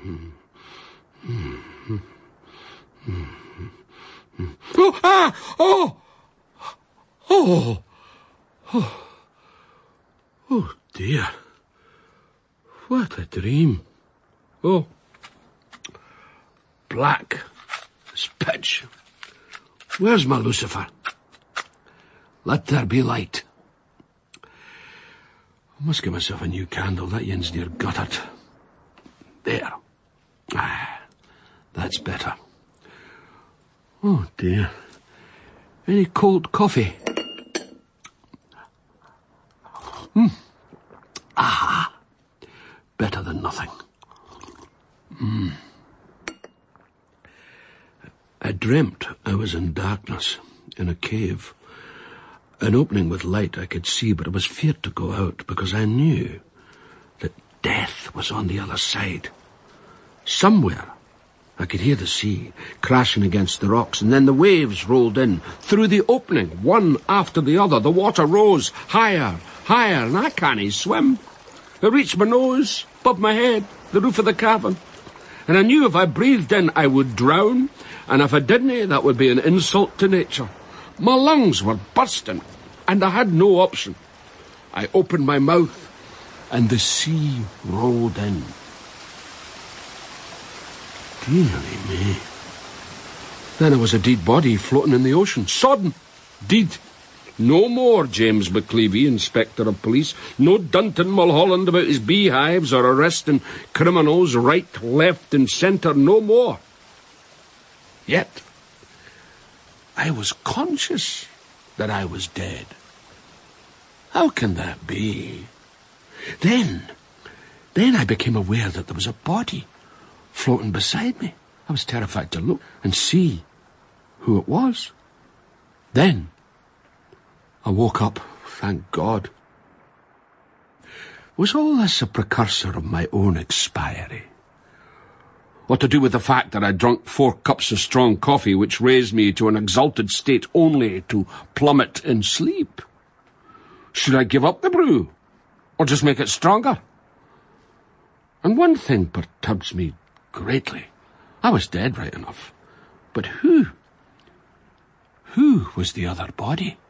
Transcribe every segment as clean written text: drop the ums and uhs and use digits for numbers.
Oh, ah! Oh! Oh! Oh! Oh, dear. What a dream. Oh. Black as pitch. Where's my Lucifer? Let there be light. I must give myself a new candle. That yin's near guttered. There. Ah, that's better. Oh, dear. Any cold coffee? Ah, better than nothing. I dreamt I was in darkness, in a cave. An opening with light I could see, but I was feared to go out because I knew that death was on the other side. Somewhere I could hear the sea crashing against the rocks, and then the waves rolled in through the opening, one after the other. The water rose higher, higher, and I can't swim. It reached my nose, above my head, the roof of the cavern. And I knew if I breathed in, I would drown, and if I didn't, that would be an insult to nature. My lungs were bursting, and I had no option. I opened my mouth, and the sea rolled in. Dearie me. Then I was a dead body floating in the ocean, sodden, dead. No more James McCleavey, Inspector of Police. No Dunton Mulholland about his beehives or arresting criminals right, left and centre. No more. Yet, I was conscious that I was dead. How can that be? Then I became aware that there was a body floating beside me. I was terrified to look and see who it was. Then I woke up, thank God. Was all this a precursor of my own expiry? Or to do with the fact that I drunk 4 cups of strong coffee, which raised me to an exalted state only to plummet in sleep? Should I give up the brew, or just make it stronger? And one thing perturbs me greatly. I was dead right enough. But who? Who was the other body?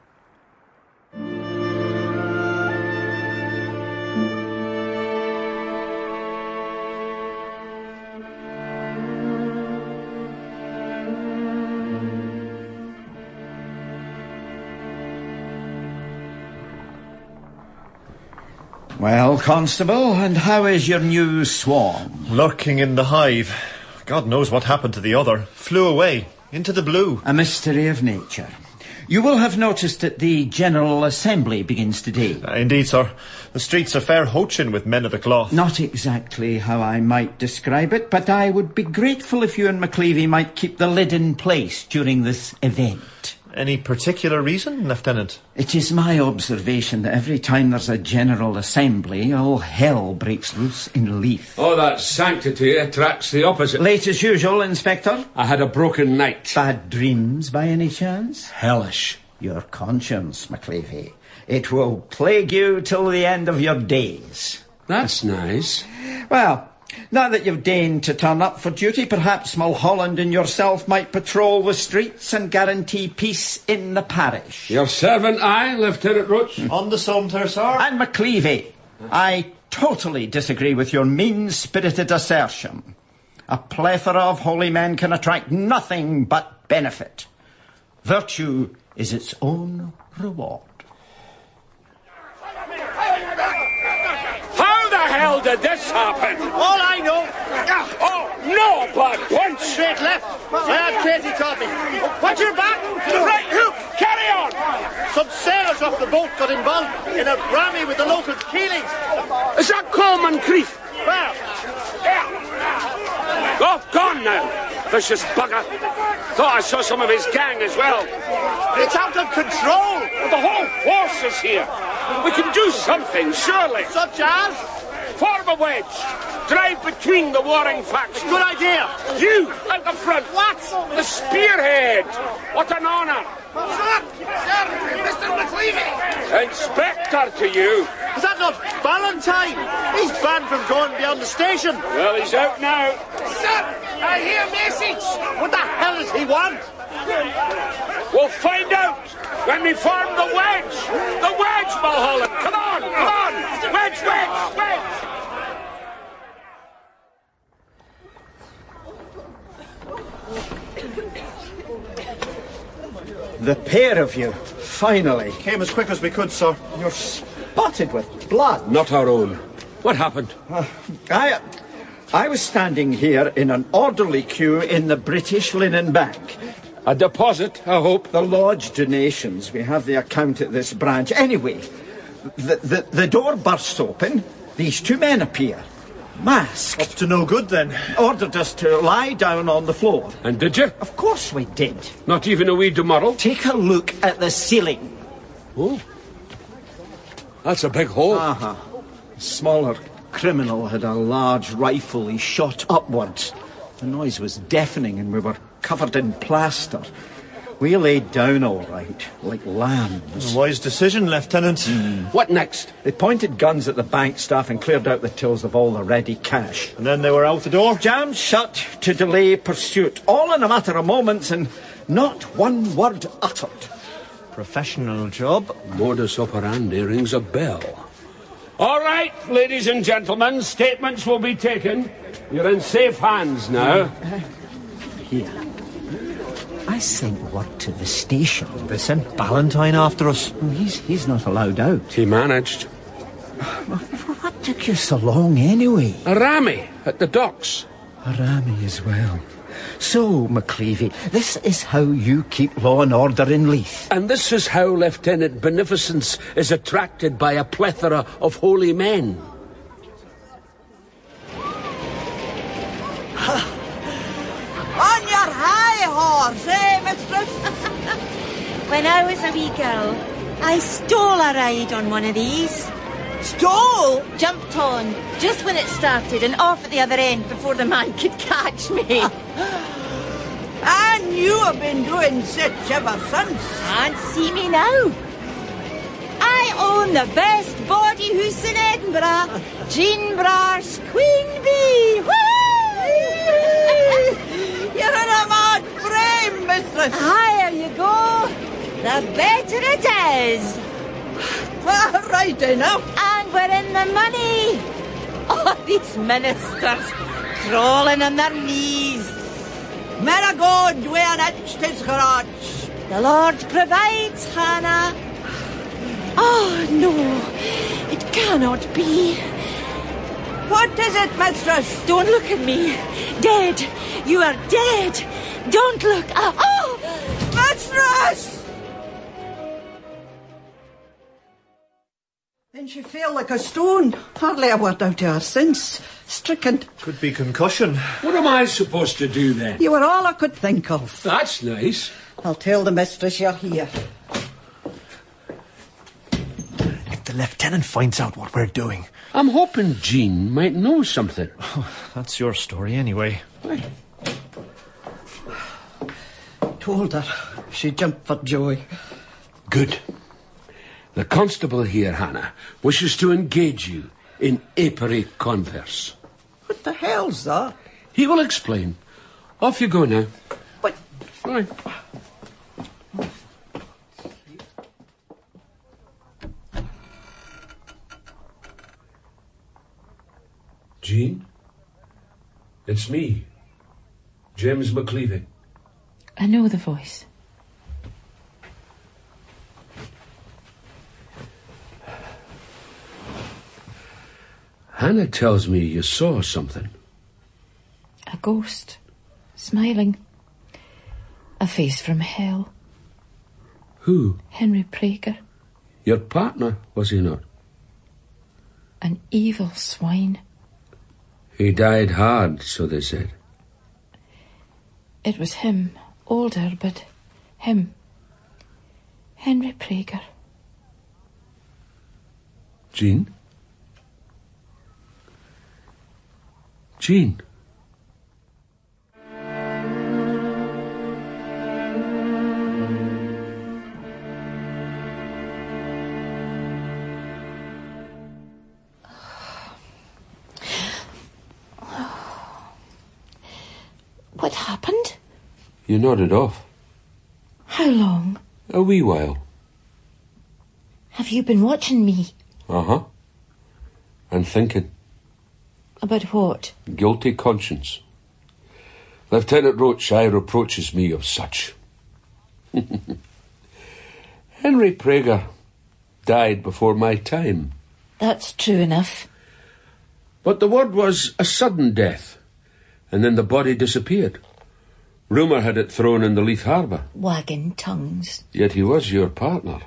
Well, Constable, and how is your new swarm? Lurking in the hive. God knows what happened to the other. Flew away, into the blue. A mystery of nature. You will have noticed that the General Assembly begins today. Indeed, sir. The streets are fair hoaching with men of the cloth. Not exactly how I might describe it, but I would be grateful if you and McCleavey might keep the lid in place during this event. Any particular reason, Lieutenant? It is my observation that every time there's a General Assembly, all hell breaks loose in Leith. Oh, that sanctity attracts the opposite. Late as usual, Inspector? I had a broken night. Bad dreams, by any chance? Hellish. Your conscience, McCleavey. It will plague you till the end of your days. That's nice. Well, now that you've deigned to turn up for duty, perhaps Mulholland and yourself might patrol the streets and guarantee peace in the parish. Your servant, I, Lieutenant Roach. On the Sumter, sir. And McCleavey, I totally disagree with your mean-spirited assertion. A plethora of holy men can attract nothing but benefit. Virtue is its own reward. How did this happen? All I know. Oh, no, but punch! Straight left. My Aunt Katie taught me. Watch your back. Right hook. Carry on. Some sailors off the boat got involved in a rammy with the local Keelings. Is that Coleman Creef? Well, yeah. Oh, gone now. Vicious bugger. Thought I saw some of his gang as well. it's out of control. The whole force is here. We can do something, surely. Such as? Form a wedge. Drive between the warring factions. Good idea. You at the front. What? The spearhead. What an honour. Sir, Mr. McCleavey. Inspector to you. Is that not Valentine? He's banned from going beyond the station. Well, he's out now. Sir, I hear a message. What the hell does he want? We'll find out when we form the wedge. The wedge, Mulholland. Come on, come on. Wedge, wedge, wedge. The pair of you, finally. Came as quick as we could, sir. You're spotted with blood. Not our own. What happened? I was standing here in an orderly queue in the British Linen Bank. A deposit, I hope. The lodge donations. We have the account at this branch. Anyway, the door bursts open. These two men appear. Masked. Up to no good, then. Ordered us to lie down on the floor. And did you? Of course we did. Not even a wee demurral? Take a look at the ceiling. Oh. That's a big hole. Uh-huh. A smaller criminal had a large rifle. He shot upwards. The noise was deafening and we were covered in plaster. We laid down all right, like lambs. A wise decision, Lieutenant. What next? They pointed guns at the bank staff and cleared out the tills of all the ready cash. And then they were out the door? Jammed shut to delay pursuit. All in a matter of moments and not one word uttered. Professional job. Modus operandi rings a bell. All right, ladies and gentlemen, statements will be taken. You're in safe hands now. Here. I sent word to the station. They sent Ballantyne after us. Oh, he's not allowed out. He managed. What took you so long anyway? A rammy at the docks. A rammy as well. So, McCleavey, this is how you keep law and order in Leith. And this is how Lieutenant Beneficence is attracted by a plethora of holy men. On your high horse, eh, mistress? When I was a wee girl, I stole a ride on one of these. Stole? Jumped on, just when it started, and off at the other end before the man could catch me. And you have been doing such ever since. And see me now. I own the best body house in Edinburgh, Jean Brar's Queen Bee. Whee! You're in a mad frame, mistress. Higher you go, the better it is. Right enough. And we're in the money. Oh, these ministers crawling on their knees. Marigod wi an itch to scratch. The Lord provides, Hannah. Oh, no, it cannot be. What is it, mistress? Don't look at me. Dead. You are dead. Don't look. Oh! Mistress! Then she fell like a stone. Hardly a word out of her since. Stricken. Could be concussion. What am I supposed to do then? You were all I could think of. That's nice. I'll tell the mistress you're here. If the lieutenant finds out what we're doing. I'm hoping Jean might know something. That's your story anyway. Told her. She jumped for joy. Good. The constable here, Hannah, wishes to engage you in apiary converse. What the hell's that? He will explain. Off you go now. But... Right. Jean? It's me, James McCleavey. I know the voice. Hannah tells me you saw something. A ghost, smiling. A face from hell. Who? Henry Prager. Your partner, was he not? An evil swine. He died hard, so they said. It was him, older, but him. Henry Prager. Jean? Jean? What happened? You nodded off. How long? A wee while. Have you been watching me? Uh-huh. And thinking. About what? Guilty conscience. Lieutenant Rothshire reproaches me of such. Henry Prager died before my time. That's true enough. But the word was a sudden death, and then the body disappeared. Rumour had it thrown in the Leith Harbour. Wagging tongues. Yet he was your partner.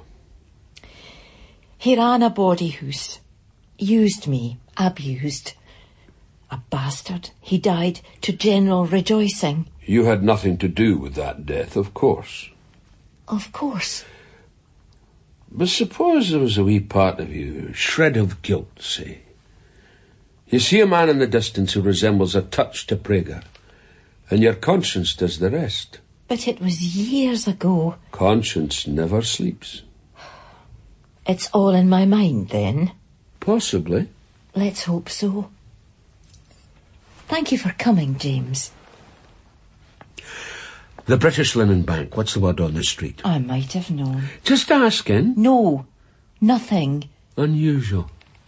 He ran a bawdy house. Used me. Abused. A bastard. He died to general rejoicing. You had nothing to do with that death, of course. Of course. But suppose there was a wee part of you, a shred of guilt, say. You see a man in the distance who resembles a touch to Prager, and your conscience does the rest. But it was years ago. Conscience never sleeps. It's all in my mind, then? Possibly. Let's hope so. Thank you for coming, James. The British Linen Bank, what's the word on the street? I might have known. Just asking. No, nothing. Unusual.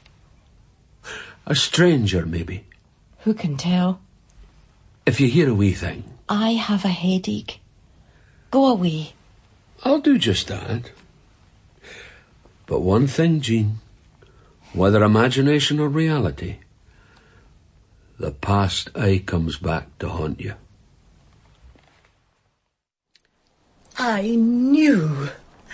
A stranger, maybe. Who can tell? If you hear a wee thing. I have a headache. Go away. I'll do just that. But one thing, Jean, whether imagination or reality, the past aye comes back to haunt you. I knew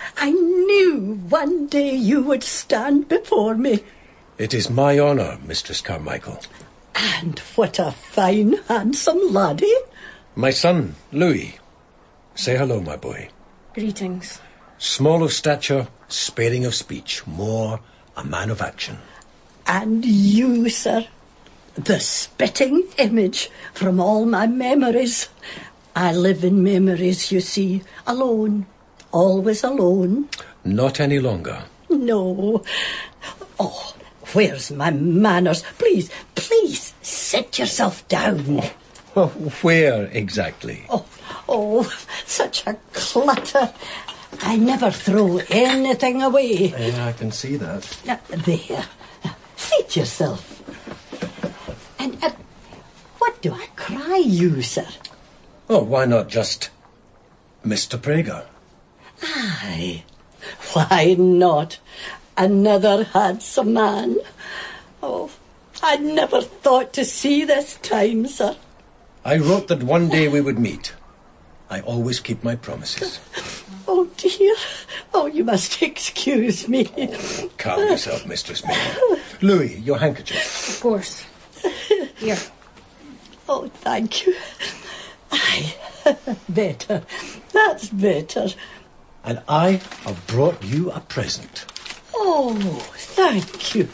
one day you would stand before me. It is my honour, Mistress Carmichael. And what a fine, handsome laddie. My son, Louis. Say hello, my boy. Greetings. Small of stature, sparing of speech, more a man of action. And you, sir, the spitting image from all my memories. I live in memories, you see, alone, always alone. Not any longer. No. Oh, where's my manners? Please, sit yourself down. Oh, where exactly? Oh, such a clutter. I never throw anything away. Yeah, I can see that. There. Seat yourself. And what do I cry you, sir? Oh, why not just Mr. Prager? Aye. Why not? Another handsome man. Oh, I never thought to see this time, sir. I wrote that one day we would meet. I always keep my promises. Oh, dear. Oh, you must excuse me. Calm yourself, Mistress May. Louis, your handkerchief. Of course. Here. Oh, thank you. Aye, better. That's better. And I have brought you a present. Oh, thank you.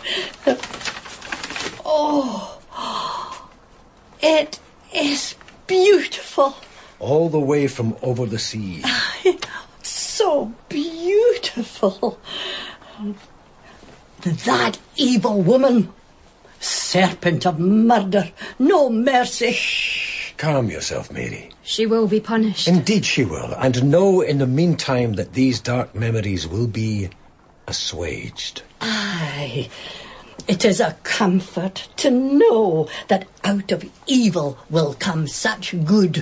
Oh, it is beautiful. All the way from over the sea. So beautiful. That evil woman. Serpent of murder. No mercy. Shh. Calm yourself, Mary. She will be punished. Indeed she will. And know in the meantime that these dark memories will be assuaged. Aye. It is a comfort to know that out of evil will come such good.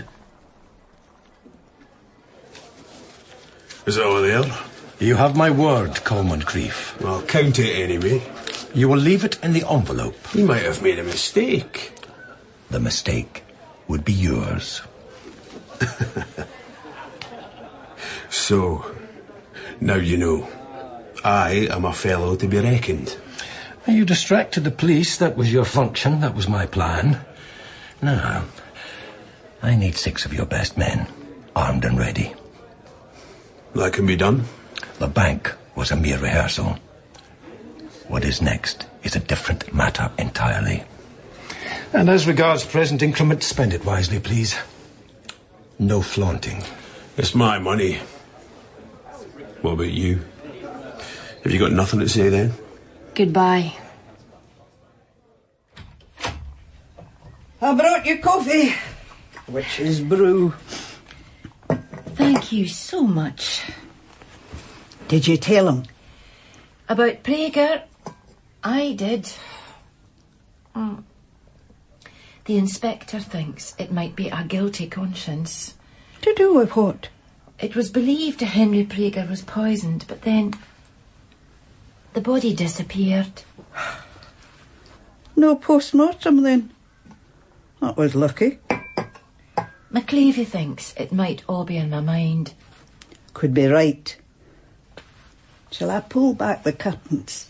Is it all there? You have my word, Coleman Creef. Well, count it anyway. You will leave it in the envelope. You might have made a mistake. The mistake would be yours. So, now you know. I am a fellow to be reckoned. You distracted the police. That was your function. That was my plan. Now, I need 6 of your best men, armed and ready. That can be done. The bank was a mere rehearsal. What is next is a different matter entirely. And as regards present increment, spend it wisely, please. No flaunting. It's my money. What about you? Have you got nothing to say then? Goodbye. I brought you coffee. Witch's brew. Thank you so much. Did you tell him? About Praeger? I did. The inspector thinks it might be a guilty conscience. To do with what? It was believed Henry Praeger was poisoned, but then the body disappeared. No post-mortem then? That was lucky. McCleavy thinks it might all be in my mind. Could be right. Shall I pull back the curtains?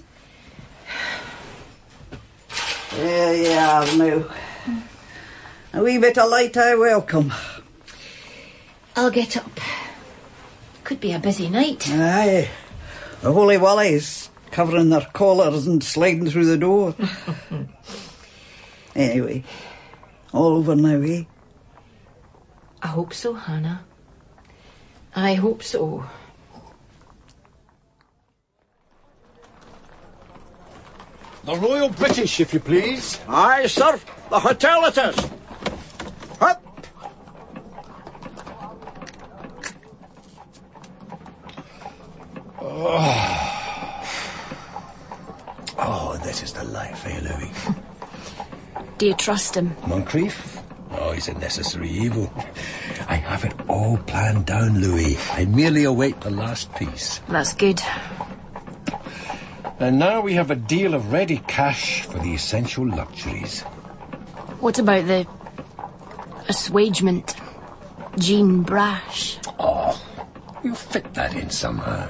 There you are now. A wee bit of light I welcome. I'll get up. Could be a busy night. Aye. The Holy Wallies covering their collars and sliding through the door. Anyway, all over now, eh? I hope so, Hannah. I hope so. The Royal British, if you please. Aye, sir. The hotel it is. Up. Oh, this is the life, eh, Louis? Do you trust him? Moncrief? Oh, he's a necessary evil. I have it all planned down, Louis. I merely await the last piece. That's good. And now we have a deal of ready cash for the essential luxuries. What about the assuagement? Jean Brash? Oh, you fit that in somehow.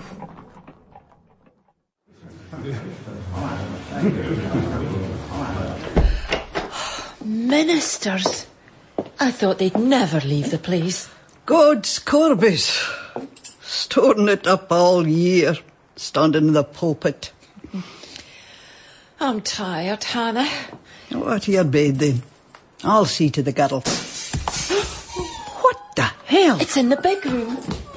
Ministers? I thought they'd never leave the place. God's Corbis. Storing it up all year. Standing in the pulpit. I'm tired, Hannah. What to your bed then? I'll see to the girl. What the hell? It's in the big room.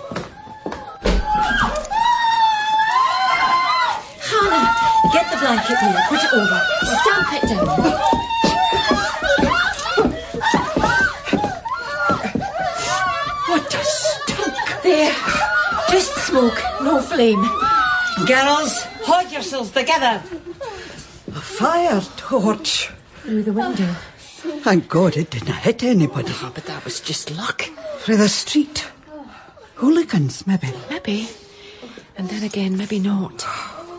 Hannah, get the blanket here, put it over, stamp it down. What a stunk. There, just smoke, no flame. Girls, hold yourselves together. A fire torch. Through the window. Thank God it didn't hit anybody. Oh, but that was just luck. Through the street. Hooligans, maybe. Maybe. And then again, maybe not.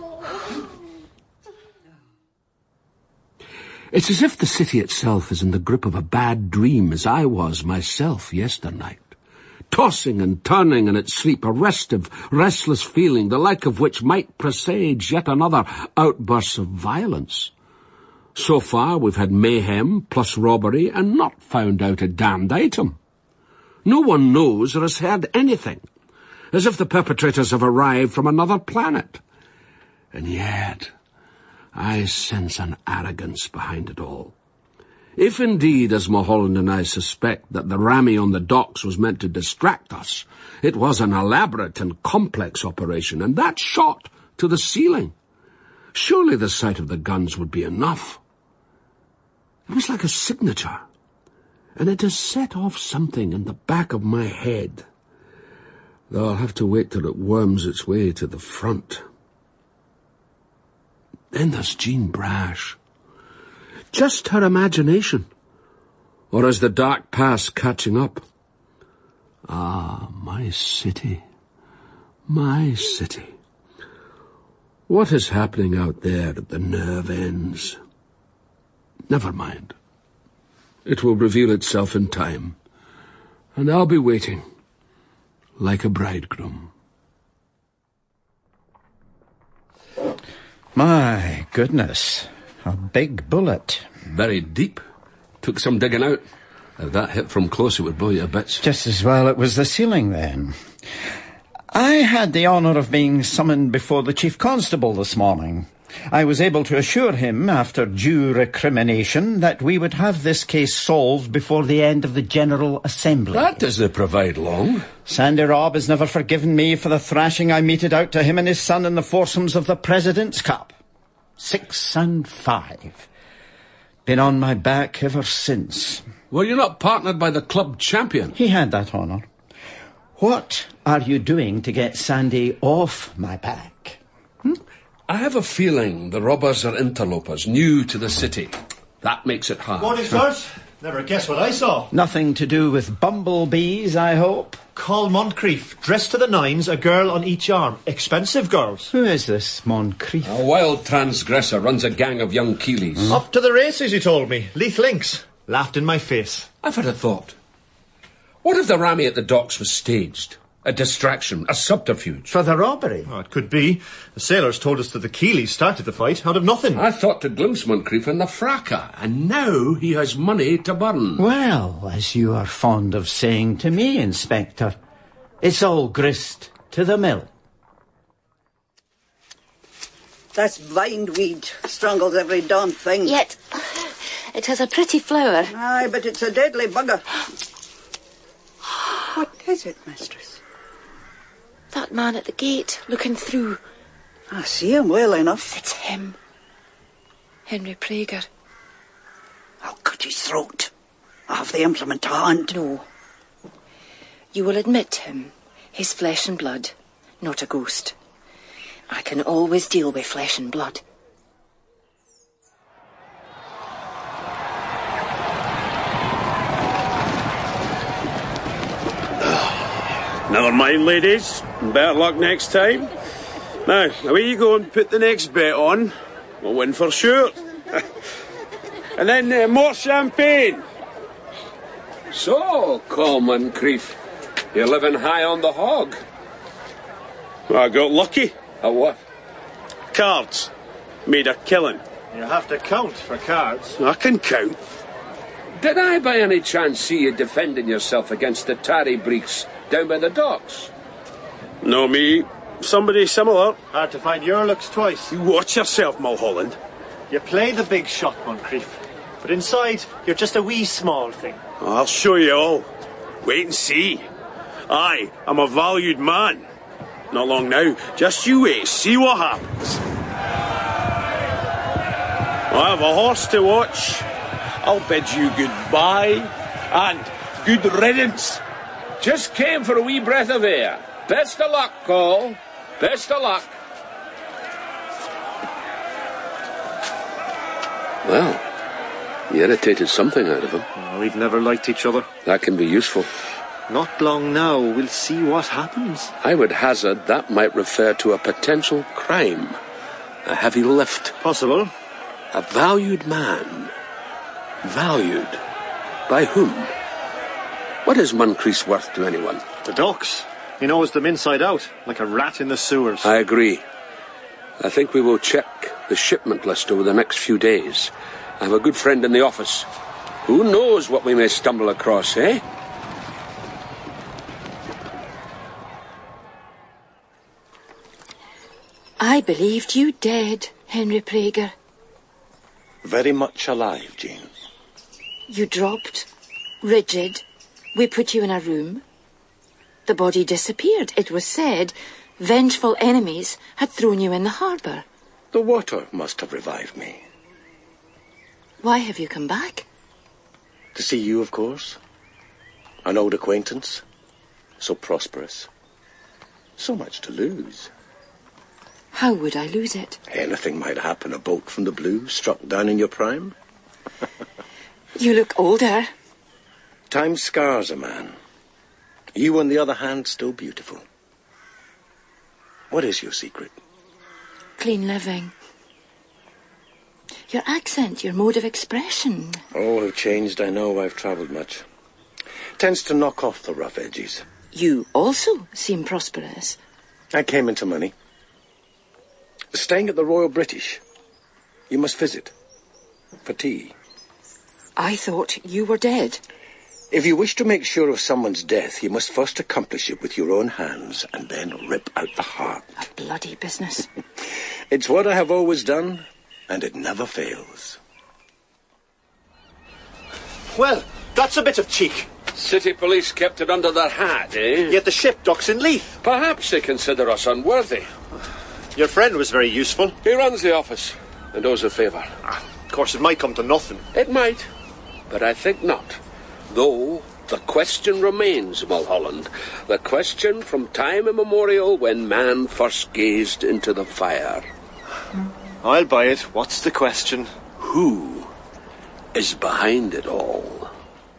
It's as if the city itself is in the grip of a bad dream, as I was myself yesternight. Tossing and turning in its sleep, a restive, restless feeling, the like of which might presage yet another outburst of violence. So far we've had mayhem plus robbery and not found out a damned item. No one knows or has heard anything, as if the perpetrators have arrived from another planet. And yet I sense an arrogance behind it all. If indeed, as Mulholland and I suspect, that the rammy on the docks was meant to distract us, it was an elaborate and complex operation, and that shot to the ceiling. Surely the sight of the guns would be enough. It was like a signature, and it has set off something in the back of my head, though I'll have to wait till it worms its way to the front. Then there's Jean Brash. Just her imagination, or is the dark past catching up? Ah, my city, my city. What is happening out there at the nerve ends? Never mind. It will reveal itself in time, and I'll be waiting, like a bridegroom. My goodness. A big bullet. Very deep. Took some digging out. If that hit from close, it would blow you to bits. Just as well it was the ceiling, then. I had the honour of being summoned before the Chief Constable this morning. I was able to assure him, after due recrimination, that we would have this case solved before the end of the General Assembly. That doesn't provide long. Sandy Robb has never forgiven me for the thrashing I meted out to him and his son in the foursomes of the President's Cup. 6 and 5. Been on my back ever since. Were you not partnered by the club champion? He had that honour. What are you doing to get Sandy off my back? I have a feeling the robbers are interlopers, new to the city. That makes it hard. Morning, sirs. Never guess what I saw. Nothing to do with bumblebees, I hope? Call Moncrief, dressed to the nines, a girl on each arm. Expensive girls. Who is this Moncrief? A wild transgressor runs a gang of young Keeleys. Up to the races, he told me. Leith Links. Laughed in my face. I've had a thought. What if the rammy at the docks was staged? A distraction, a subterfuge. For the robbery? Oh, it could be. The sailors told us that the Keeleys started the fight out of nothing. I thought to glimpse Moncrief in the fracas, and now he has money to burn. Well, as you are fond of saying to me, Inspector, it's all grist to the mill. That's bindweed. Strangles every darn thing. Yet, it has a pretty flower. Aye, but it's a deadly bugger. What is it, mistress? That man at the gate, looking through. I see him well enough. It's him. Henry Prager. I'll cut his throat. I have the implement to hand. No. You will admit him. His flesh and blood, not a ghost. I can always deal with flesh and blood. Never mind, ladies. Better luck next time. Now, away you go and put the next bet on. We'll win for sure. And then more champagne. So, Coleman Moncrief, you're living high on the hog. Well, I got lucky. A what? Cards. Made a killing. You have to count for cards. I can count. Did I by any chance see you defending yourself against the tarry breeks down by the docks? No, me. Somebody similar. Hard to find your looks twice. You watch yourself, Mulholland. You play the big shot, Moncrief. But inside, you're just a wee small thing. I'll show you all. Wait and see. I am a valued man. Not long now. Just you wait. See what happens. I have a horse to watch. I'll bid you goodbye and good riddance. Just came for a wee breath of air. Best of luck, Cole. Best of luck. Well, you irritated something out of him. Oh, we've never liked each other. That can be useful. Not long now. We'll see what happens. I would hazard that might refer to a potential crime. A heavy lift. Possible. A valued man. Valued? By whom? What is Moncrief's worth to anyone? The docks. He knows them inside out, like a rat in the sewers. I agree. I think we will check the shipment list over the next few days. I have a good friend in the office. Who knows what we may stumble across, eh? I believed you dead, Henry Prager. Very much alive, Jean. You dropped, rigid. We put you in a room. The body disappeared. It was said vengeful enemies had thrown you in the harbour. The water must have revived me. Why have you come back? To see you, of course. An old acquaintance. So prosperous. So much to lose. How would I lose it? Anything might happen. A boat from the blue struck down in your prime. You look older. Time scars a man. You, on the other hand, still beautiful. What is your secret? Clean living. Your accent, your mode of expression. Oh, I've changed, I know. I've travelled much. Tends to knock off the rough edges. You also seem prosperous. I came into money. Staying at the Royal British. You must visit. For tea. I thought you were dead. If you wish to make sure of someone's death, you must first accomplish it with your own hands and then rip out the heart. A bloody business. It's what I have always done, and it never fails. Well, that's a bit of cheek. City police kept it under their hat, eh? Yet the ship docks in Leith. Perhaps they consider us unworthy. Your friend was very useful. He runs the office and owes a favour. course, it might come to nothing. It might, but I think not. Though the question remains, Mulholland. The question from time immemorial when man first gazed into the fire. I'll buy it. What's the question? Who is behind it all?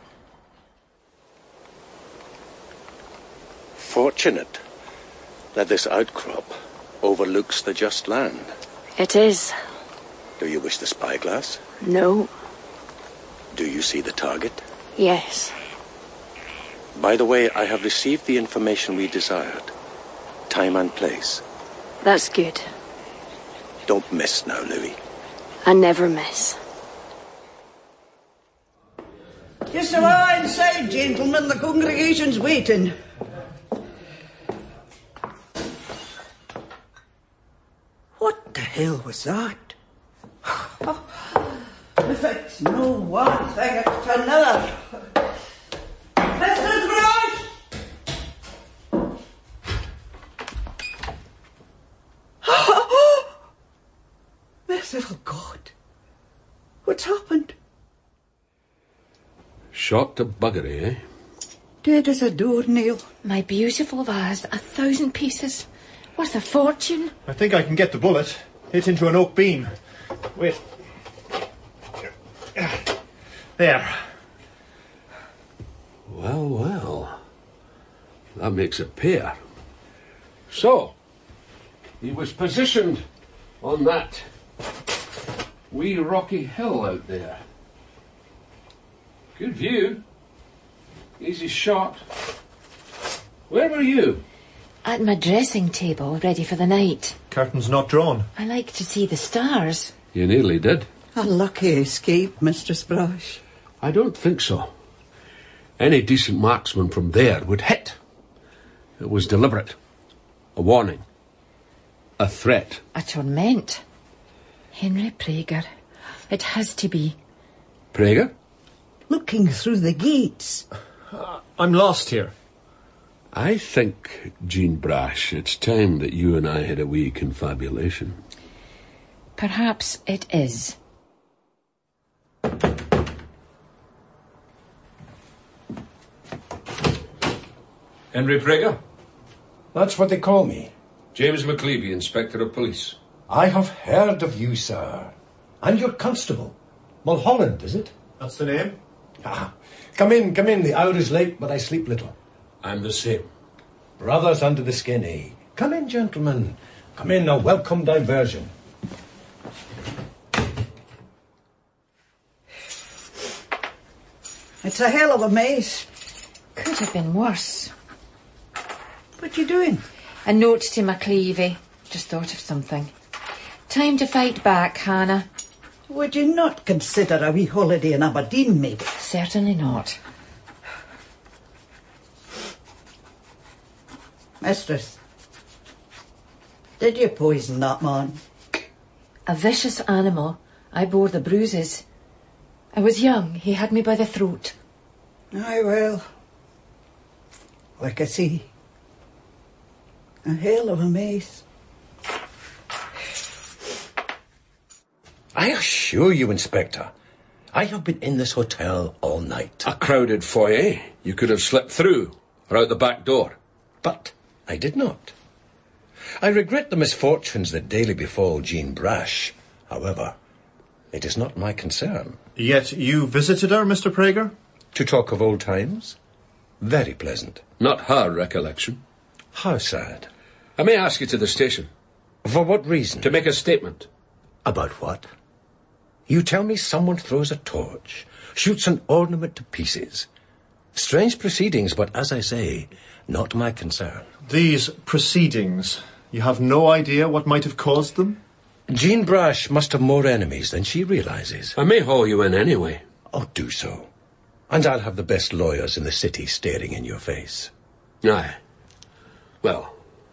Fortunate that this outcrop overlooks the just land. It is. Do you wish the spyglass? No. Do you see the target? Yes. By the way, I have received the information we desired. Time and place. That's good. Don't miss now, Louis. I never miss. Just allow inside, gentlemen. The congregation's waiting. What the hell was that? If it's no one thing, it's another. Mrs. Brush! Merciful God. What's happened? Shot to buggery, eh? Dead as a doornail. My beautiful vase, 1,000 pieces. Worth a fortune. I think I can get the bullet. Hit into an oak beam. Wait. There. Well, well. That makes a pair. So, he was positioned on that wee rocky hill out there. Good view. Easy shot. Where were you? At my dressing table, ready for the night. Curtain's not drawn. I like to see the stars. You nearly did. A lucky escape, Mistress Brush. I don't think so. Any decent marksman from there would hit. It was deliberate. A warning. A threat. A torment. Henry Prager. It has to be. Prager? Looking through the gates. I'm lost here. I think, Jean Brash, it's time that you and I had a wee confabulation. Perhaps it is. Henry Prager? That's what they call me. James McLeavy, Inspector of Police. I have heard of you, sir. And your constable. Mulholland, is it? That's the name? Ah, come in. The hour is late, but I sleep little. I'm the same. Brothers under the skin, eh? Come in, gentlemen. Come in, a welcome diversion. It's a hell of a mess. Could have been worse. What you doing? A note to McLeavy. Just thought of something. Time to fight back, Hannah. Would you not consider a wee holiday in Aberdeen, maybe? Certainly not. Mistress, did you poison that man? A vicious animal. I bore the bruises. I was young. He had me by the throat. Aye, well, like I say, a hell of a mess. I assure you, Inspector, I have been in this hotel all night. A crowded foyer. You could have slipped through or out the back door. But I did not. I regret the misfortunes that daily befall Jean Brash. However, it is not my concern. Yet you visited her, Mr. Prager? To talk of old times? Very pleasant. Not her recollection. How sad. I may ask you to the station. For what reason? To make a statement. About what? You tell me someone throws a torch, shoots an ornament to pieces. Strange proceedings, but as I say, not my concern. These proceedings, you have no idea what might have caused them? Jean Brash must have more enemies than she realises. I may haul you in anyway. Oh, do so. And I'll have the best lawyers in the city staring in your face. Aye. Well,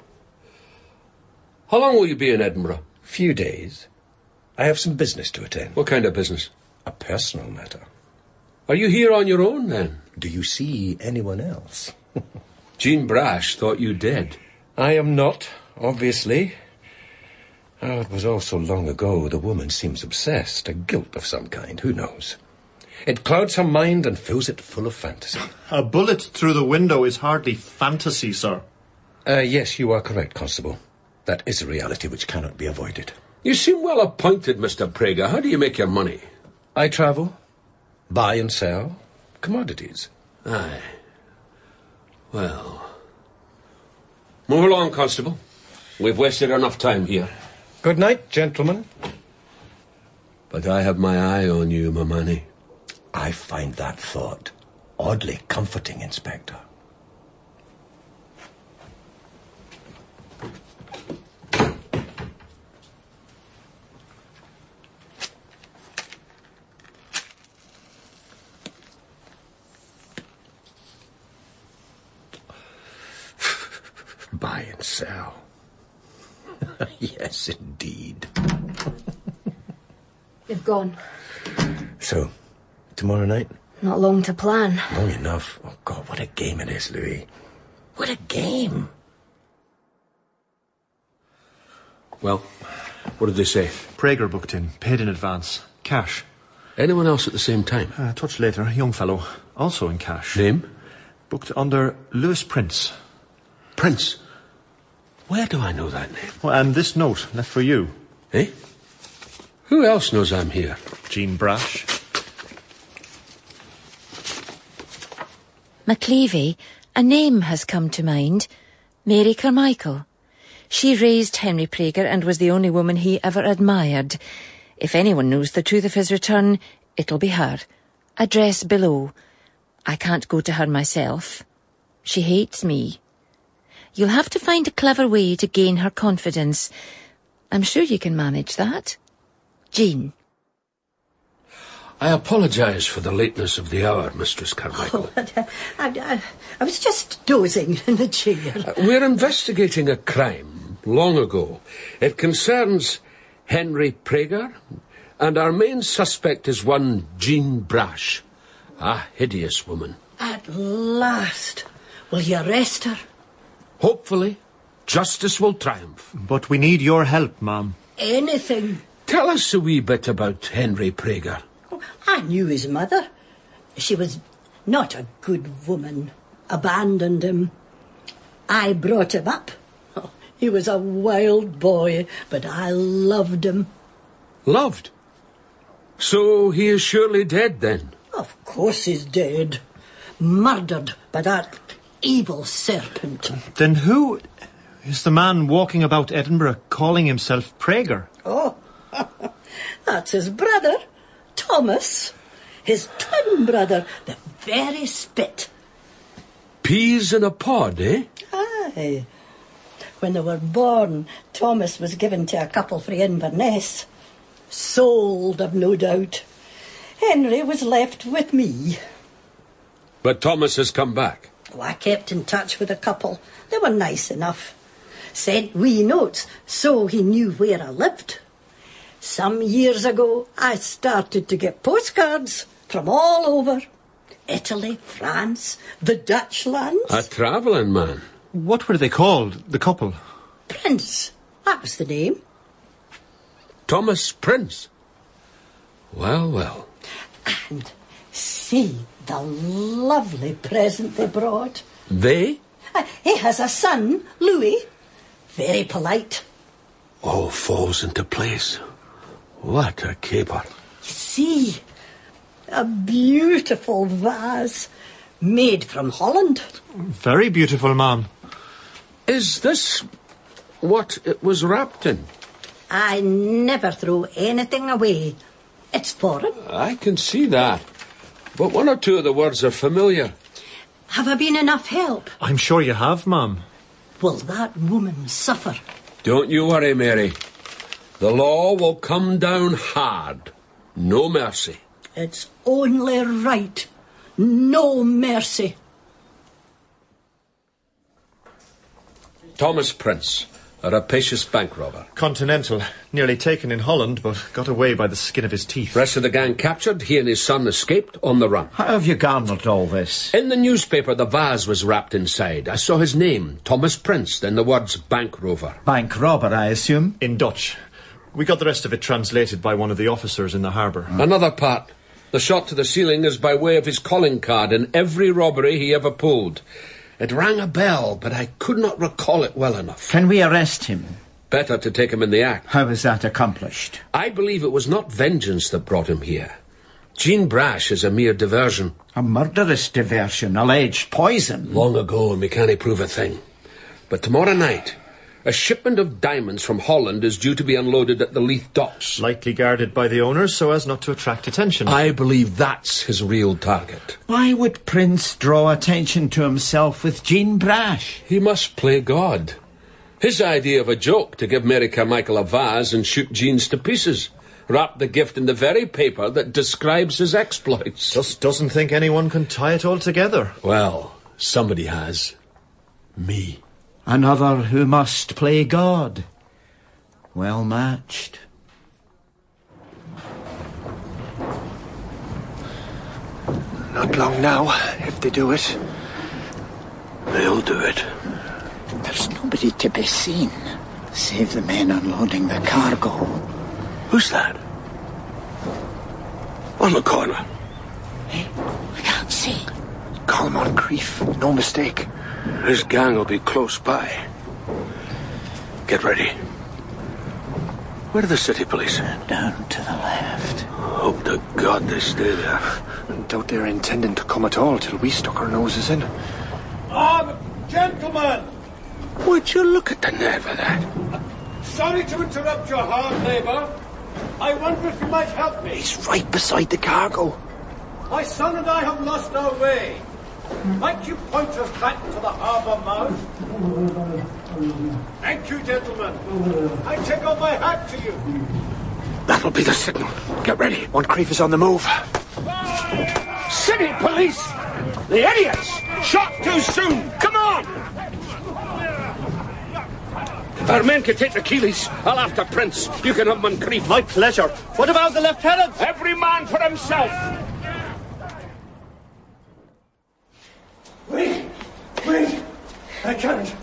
how long will you be in Edinburgh? Few days. I have some business to attend. What kind of business? A personal matter. Are you here on your own, then? Do you see anyone else? Jean Brash thought you dead. I am not, obviously. Oh, it was all so long ago. The woman seems obsessed. A guilt of some kind. Who knows? It clouds her mind and fills it full of fantasy. A bullet through the window is hardly fantasy, sir. Yes, you are correct, Constable. That is a reality which cannot be avoided. You seem well appointed, Mr. Prager. How do you make your money? I travel, buy and sell commodities. Aye. Well, move along, Constable. We've wasted enough time here. Good night, gentlemen. But I have my eye on you, Mamani. I find that thought oddly comforting, Inspector. Buy and sell. Yes, indeed. They've gone. So, tomorrow night? Not long to plan. Long enough. Oh, God, what a game it is, Louis. What a game. Well, what did they say? Prager booked in, paid in advance. Cash. Anyone else at the same time? Touch later, young fellow. Also in cash. Name? Booked under Lewis Prince. Prince? Where do I know that name? Oh, and this note left for you. Eh? Who else knows I'm here? Jean Brash. Maclevy, a name has come to mind. Mary Carmichael. She raised Henry Prager and was the only woman he ever admired. If anyone knows the truth of his return, it'll be her. Address below. I can't go to her myself. She hates me. You'll have to find a clever way to gain her confidence. I'm sure you can manage that. Jean. I apologise for the lateness of the hour, Mistress Carmichael. Oh, I was just dozing in the chair. We're investigating a crime long ago. It concerns Henry Prager, and our main suspect is one Jean Brash, a hideous woman. At last. Will you arrest her? Hopefully, justice will triumph. But we need your help, ma'am. Anything. Tell us a wee bit about Henry Prager. I knew his mother. She was not a good woman. Abandoned him. I brought him up. Oh, he was a wild boy, but I loved him. Loved? So he is surely dead, then? Of course he's dead. Murdered by that evil serpent. Then who is the man walking about Edinburgh calling himself Prager? Oh, that's his brother, Thomas. His twin brother, the very spit. Peas in a pod, eh? Aye. When they were born, Thomas was given to a couple frae Inverness. Sold, I've no doubt. Henry was left with me. But Thomas has come back. Oh, I kept in touch with a couple. They were nice enough. Sent wee notes so he knew where I lived. Some years ago, I started to get postcards from all over. Italy, France, the Dutch lands. A travelling man. What were they called, the couple? Prince. That was the name. Thomas Prince. Well, well. And see the lovely present they brought. They? He has a son, Louis. Very polite. All falls into place. What a caper. You see, a beautiful vase made from Holland. Very beautiful, ma'am. Is this what it was wrapped in? I never throw anything away. It's foreign. I can see that. But one or two of the words are familiar. Have I been enough help? I'm sure you have, ma'am. Will that woman suffer? Don't you worry, Mary. The law will come down hard. No mercy. It's only right. No mercy. Thomas Prince, a rapacious bank robber. Continental. Nearly taken in Holland, but got away by the skin of his teeth. Rest of the gang captured. He and his son escaped on the run. How have you garnered all this? In the newspaper, the vase was wrapped inside. I saw his name, Thomas Prince, then the words bank rover. Bank robber, I assume? In Dutch. We got the rest of it translated by one of the officers in the harbour. Another part. The shot to the ceiling is by way of his calling card in every robbery he ever pulled. It rang a bell, but I could not recall it well enough. Can we arrest him? Better to take him in the act. How is that accomplished? I believe it was not vengeance that brought him here. Jean Brash is a mere diversion. A murderous diversion, alleged poison. Long ago, and we can't prove a thing. But tomorrow night, a shipment of diamonds from Holland is due to be unloaded at the Leith docks. Lightly guarded by the owners so as not to attract attention. I believe that's his real target. Why would Prince draw attention to himself with Jean Brash? He must play God. His idea of a joke to give Mary Carmichael a vase and shoot Jeans to pieces. Wrap the gift in the very paper that describes his exploits. Just doesn't think anyone can tie it all together. Well, somebody has. Me. Another who must play God. Well matched. Not long now, if they do it. They'll do it. There's nobody to be seen, save the men unloading the cargo. Who's that? On the corner. Hey, I can't see. Call Moncrief, no mistake. His gang will be close by. Get ready. Where are the city police? Down to the left. Hope to God they stay there. Doubt they're intending to come at all till we stuck our noses in. Gentlemen! Would you look at the nerve of that? Sorry to interrupt your hard labour. I wonder if you might help me. He's right beside the cargo. My son and I have lost our way. Might you point us back to the harbour mouth? Thank you, gentlemen. I take off my hat to you. That'll be the signal. Get ready. Moncrief is on the move. City police! The idiots! Shot too soon! Come on! Our men can take the Keeleys. I'll after Prince. You can have Moncrief. My pleasure. What about the lieutenant? Every man for himself. Wait. I can't.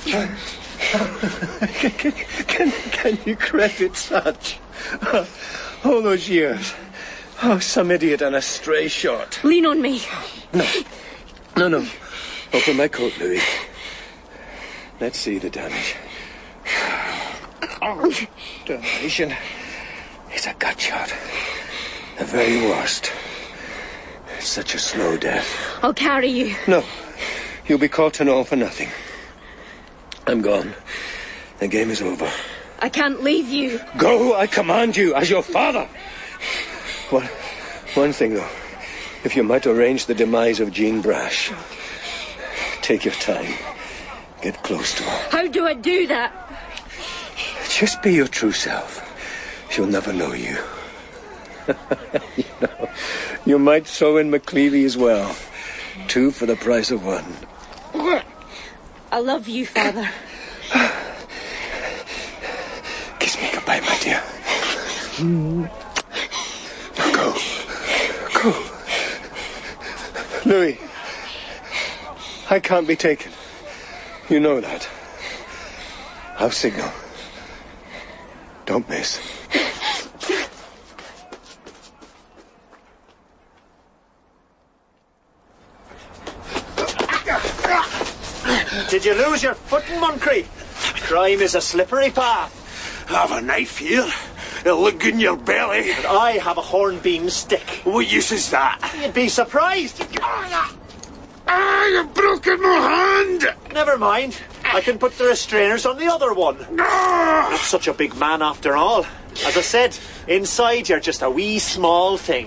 Can you credit such? All those years. Oh, some idiot and a stray shot. Lean on me. No. Open my coat, Louis. Let's see the damage. Damnation. It's a gut shot. The very worst. Such a slow death. I'll carry you. No. You'll be caught and all for nothing. I'm gone. The game is over. I can't leave you. Go, I command you, as your father. One thing, though. If you might arrange the demise of Jean Brash, take your time. Get close to her. How do I do that? Just be your true self. She'll never know you. You might throw in McCleavey as well. 2 for the price of 1. I love you, Father. Kiss me goodbye, my dear. Now go. Louis, I can't be taken. You know that. I'll signal. Don't miss. Did you lose your footing, Moncrief? Crime is a slippery path. Have a knife here. It'll look good in your belly. And I have a hornbeam stick. What use is that? You'd be surprised. You've broken my hand! Never mind. I can put the restrainers on the other one. Not such a big man after all. As I said, inside you're just a wee small thing.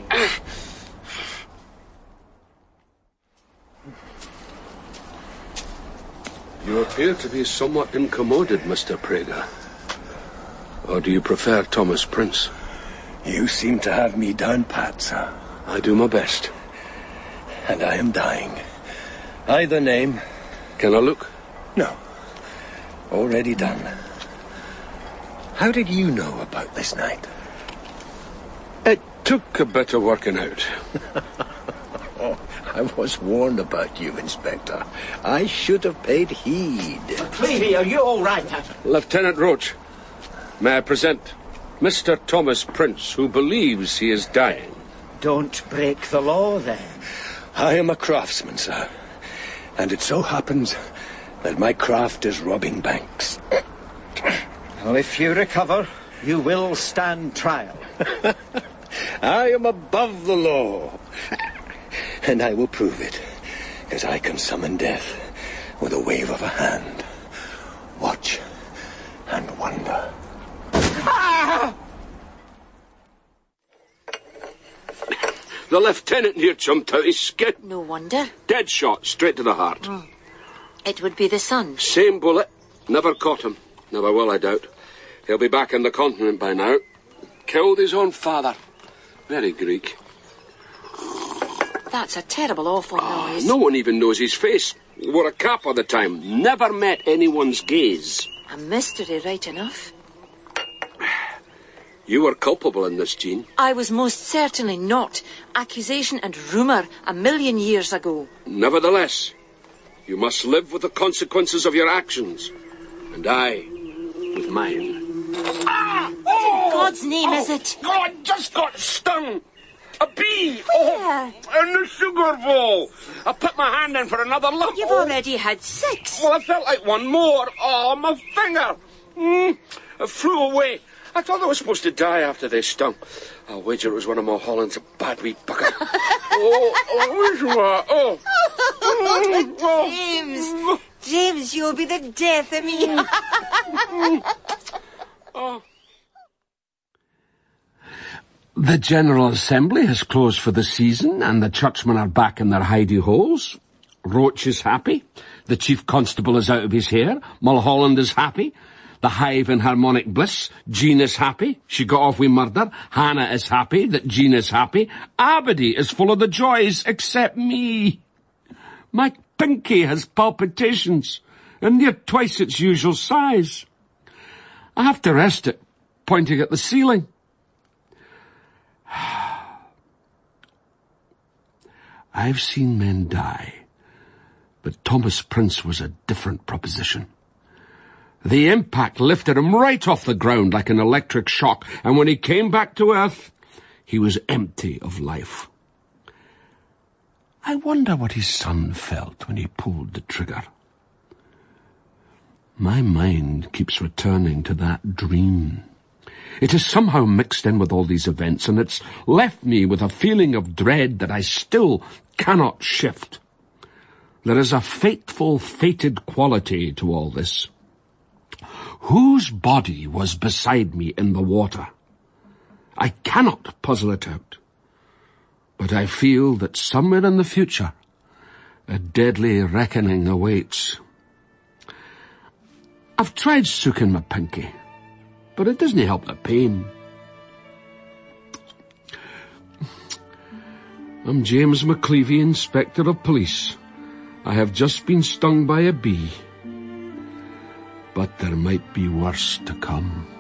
You appear to be somewhat incommoded, Mr. Prager. Or do you prefer Thomas Prince? You seem to have me down pat, sir. I do my best. And I am dying. Either name. Can I look? No. Already done. How did you know about this night? It took a bit of working out. Oh, I was warned about you, Inspector. I should have paid heed. Cleavey, are you all right? Lieutenant Roach, may I present Mr. Thomas Prince, who believes he is dying. Don't break the law, then. I am a craftsman, sir. And it so happens that my craft is robbing banks. Well, if you recover, you will stand trial. I am above the law. And I will prove it, because I can summon death with a wave of a hand. Watch and wonder. The lieutenant near jumped out his skin. No wonder. Dead shot, straight to the heart. Oh. It would be the son. Same bullet. Never caught him. Never will, I doubt. He'll be back on the continent by now. Killed his own father. Very Greek. That's a terrible, awful noise. No one even knows his face. He wore a cap all the time. Never met anyone's gaze. A mystery, right enough. You were culpable in this, Jean. I was most certainly not. Accusation and rumour 1,000,000 years ago. Nevertheless, you must live with the consequences of your actions. And I with mine. What in God's name is it? Oh, I just got stung. A bee. Where? In the sugar bowl. I put my hand in for another lump. You've already had 6. Well, I felt like one more. Oh, my finger. It flew away. I thought I was supposed to die after they stung. I'll wager it was one of Mulholland's, a bad wee bugger. James! James, you'll be the death of me. The General Assembly has closed for the season, and the churchmen are back in their hidey holes. Roach is happy. The Chief Constable is out of his hair. Mulholland is happy. The Hive in harmonic bliss. Jean is happy. She got off with murder. Hannah is happy that Jean is happy. Aberdeen is full of the joys, except me. My pinky has palpitations, and near twice its usual size. I have to rest it, pointing at the ceiling. I've seen men die, but Thomas Prince was a different proposition. The impact lifted him right off the ground like an electric shock, and when he came back to earth, he was empty of life. I wonder what his son felt when he pulled the trigger. My mind keeps returning to that dream. It is somehow mixed in with all these events, and it's left me with a feeling of dread that I still cannot shift. There is a fateful, fated quality to all this. Whose body was beside me in the water? I cannot puzzle it out. But I feel that somewhere in the future, a deadly reckoning awaits. I've tried soaking my pinky, but it doesn't help the pain. I'm James McCleavey, Inspector of Police. I have just been stung by a bee. But there might be worse to come.